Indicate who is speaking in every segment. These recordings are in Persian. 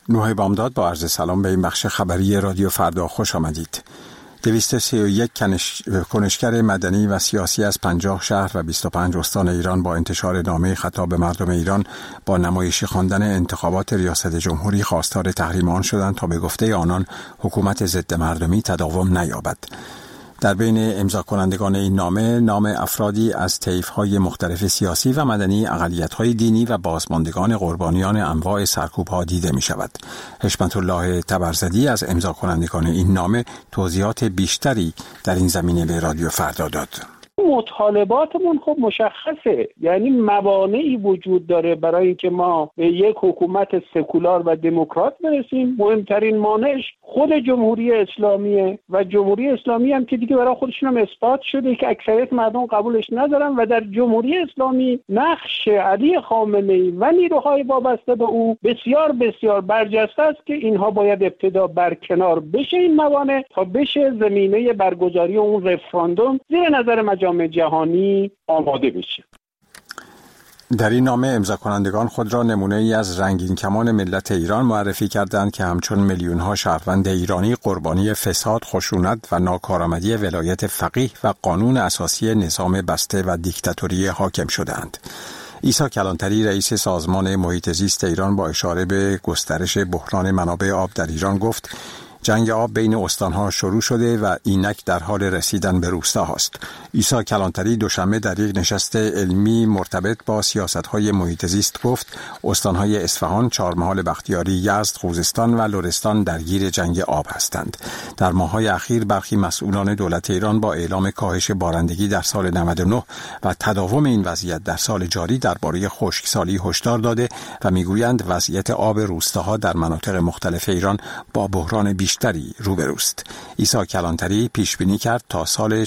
Speaker 1: نوح بامداد با عرض سلام به این بخش خبری رادیو فردا خوش آمدید. 231 کنشگر مدنی و سیاسی از 50 شهر و 25 استان ایران با انتشار نامه خطاب به مردم ایران با نمایشی خواندن انتخابات ریاست جمهوری خواستار تحریم آن شدند تا به گفته آنان حکومت ضد مردمی تداوم نیابد. در بین امضا کنندگان این نامه نام افرادی از طیف‌های مختلف سیاسی و مدنی، اقلیت‌های دینی و بازماندگان قربانیان انواع سرکوب‌ها دیده می‌شود. حشمت الله تبرزدی از امضا کنندگان این نامه توضیحات بیشتری در این زمینه به رادیو فردا داد.
Speaker 2: مطالباتمون خب مشخصه، یعنی موانعی وجود داره برای اینکه ما به یک حکومت سکولار و دموکرات برسیم. مهمترین مانعش خود جمهوری اسلامیه و جمهوری اسلامی هم که دیگه برای خودشون هم اثبات شده که اکثریت مردم قبولش ندارن و در جمهوری اسلامی نقش علی خامنه‌ای و نیروهای وابسته به او بسیار بسیار برجسته است که اینها باید ابتدا برکنار بشه این موانع تا بشه زمینه برگزاری اون رفراندوم زیر نظر مجامع جهانی آماده بشه.
Speaker 1: در این نامه امضا کنندگان خود را نمونه ای از رنگین کمان ملت ایران معرفی کردند که همچون میلیون ها شهروند ایرانی قربانی فساد، خشونت و ناکارآمدی ولایت فقیه و قانون اساسی نظام بسته و دیکتاتوری حاکم شدند. عیسی کلانتری رئیس سازمان محیط زیست ایران با اشاره به گسترش بحران منابع آب در ایران گفت: جنگ آب بین استانها شروع شده و اینک در حال رسیدن به روستاهاست. عیسی کلانتری دوشنبه در یک نشست علمی مرتبط با سیاست‌های محیط زیست گفت استانهای اصفهان، چهارمحال بختیاری، یزد، خوزستان و لرستان درگیر جنگ آب هستند. در ماه‌های اخیر برخی مسئولان دولت ایران با اعلام کاهش بارندگی در سال 99 و تداوم این وضعیت در سال جاری درباره خشکسالی هشدار داده و میگویند وضعیت آب روستاها در مناطق مختلف ایران با بحران بیشتری روبروست. عیسی کلانتری پیش بینی کرد تا سال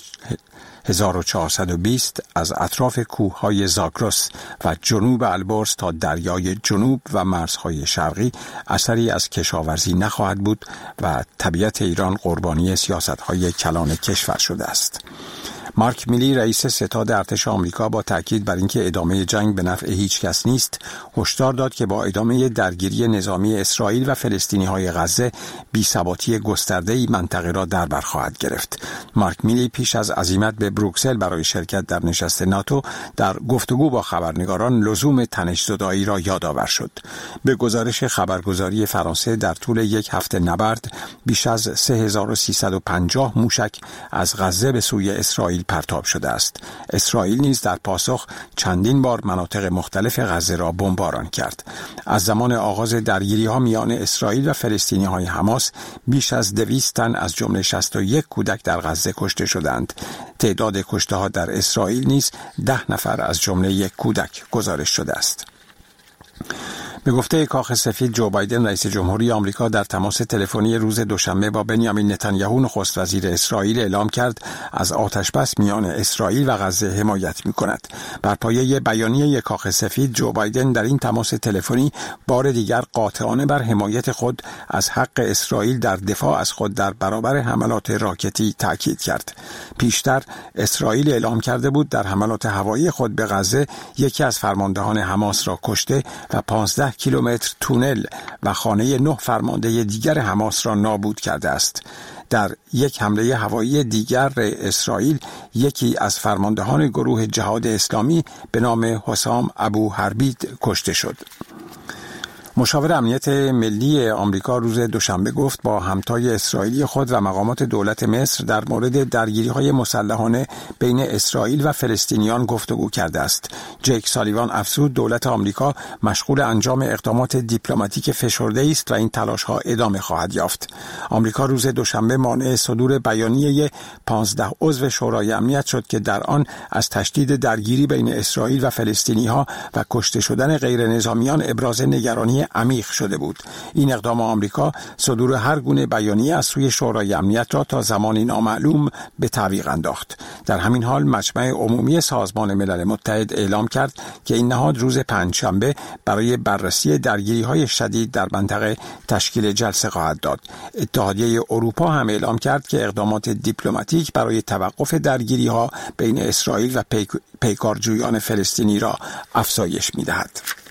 Speaker 1: 1420 از اطراف کوههای زاگرس و جنوب البرز تا دریای جنوب و مرزهای شرقی اثری از کشاورزی نخواهد بود و طبیعت ایران قربانی سیاست‌های کلان کشور شده است. مارک میلی رئیس ستاد ارتش آمریکا با تاکید بر اینکه ادامه جنگ به نفع هیچ کس نیست، هشدار داد که با ادامه درگیری نظامی اسرائیل و فلسطینی‌های غزه بی‌ثباتی گسترده‌ای منطقه را در بر خواهد گرفت. مارک میلی پیش از عزیمت به بروکسل برای شرکت در نشست ناتو در گفتگو با خبرنگاران لزوم تنش‌زدایی را یادآور شد. به گزارش خبرگزاری فرانسه در طول یک هفته نبرد بیش از 3350 موشک از غزه به سوی اسرائیل پرتاب شده است. اسرائیل نیز در پاسخ چندین بار مناطق مختلف غزه را بمباران کرد. از زمان آغاز درگیری‌ها میان اسرائیل و فلسطینی‌های حماس بیش از 200 تن از جمله 61 کودک در غزه کشته شدند. تعداد کشته‌ها در اسرائیل نیز 10 نفر از جمله یک کودک گزارش شده است. به گفته کاخ سفید، جو بایدن رئیس جمهوری آمریکا در تماس تلفنی روز دوشنبه با بنیامین نتانیاهو نخست وزیر اسرائیل اعلام کرد از آتشبس میان اسرائیل و غزه حمایت می‌کند. بر پایه بیانیه کاخ سفید، جو بایدن در این تماس تلفنی بار دیگر قاطعانه بر حمایت خود از حق اسرائیل در دفاع از خود در برابر حملات راکتی تاکید کرد. پیشتر اسرائیل اعلام کرده بود در حملات هوایی خود به غزه یکی از فرماندهان حماس را کشته و 15 کیلومتر تونل و خانه 9 فرمانده دیگر حماس را نابود کرده است. در یک حمله هوایی دیگر اسرائیل یکی از فرماندهان گروه جهاد اسلامی به نام حسام ابو حربید کشته شد. مشاور امنیت ملی آمریکا روز دوشنبه گفت با همتای اسرائیلی خود و مقامات دولت مصر در مورد درگیری‌های مسلحانه بین اسرائیل و فلسطینیان گفتگو کرده است. جک سالیوان افزود دولت آمریکا مشغول انجام اقدامات دیپلماتیک فشرده است و این تلاش‌ها ادامه خواهد یافت. آمریکا روز دوشنبه مانع صدور بیانیه 15 عضو شورای امنیت شد که در آن از تشدید درگیری بین اسرائیل و فلسطینی‌ها و کشته شدن غیر نظامیان ابراز نگرانی عمیق شده بود. این اقدام آمریکا صدور هر گونه بیانیه از سوی شورای امنیت را تا زمانی نامعلوم به تعویق انداخت. در همین حال مجمع عمومی سازمان ملل متحد اعلام کرد که این نهاد روز پنجشنبه برای بررسی درگیری‌های شدید در منطقه تشکیل جلسه خواهد داد. اتحادیه اروپا هم اعلام کرد که اقدامات دیپلماتیک برای توقف درگیری‌ها بین اسرائیل و پیکارجویان فلسطینی را افزایش می‌دهد.